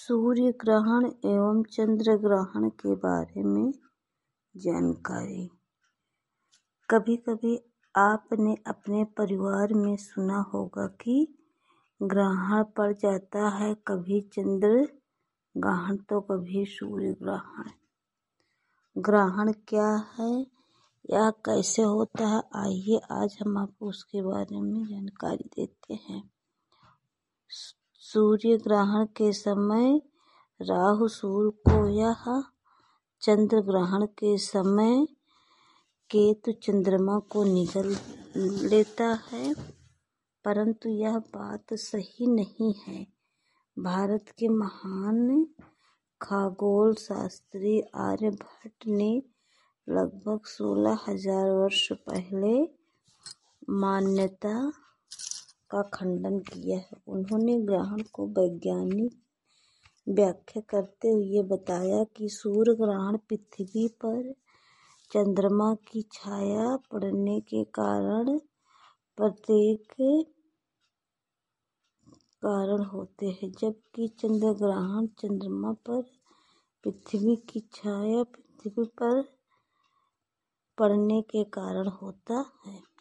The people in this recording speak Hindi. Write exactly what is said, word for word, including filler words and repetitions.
सूर्य ग्रहण एवं चंद्र ग्रहण के बारे में जानकारी। कभी कभी आपने अपने परिवार में सुना होगा कि ग्रहण पड़ जाता है, कभी चंद्र ग्रहण तो कभी सूर्य ग्रहण। ग्रहण क्या है या कैसे होता है, आइए आज हम आपको उसके बारे में जानकारी देते हैं। सूर्य ग्रहण के समय राहु सूर्य को यह, चंद्र ग्रहण के समय केतु चंद्रमा को निगल लेता है, परंतु यह बात सही नहीं है। भारत के महान खगोल शास्त्री आर्यभट्ट ने लगभग सोलह हजार वर्ष पहले मान्यता का खंडन किया है। उन्होंने ग्रहण को वैज्ञानिक व्याख्या करते हुए बताया कि सूर्य ग्रहण पृथ्वी पर चंद्रमा की छाया पड़ने के कारण प्रत्येक कारण होते हैं, जबकि चंद्र ग्रहण चंद्रमा पर पृथ्वी की छाया पृथ्वी पर पड़ने के कारण होता है।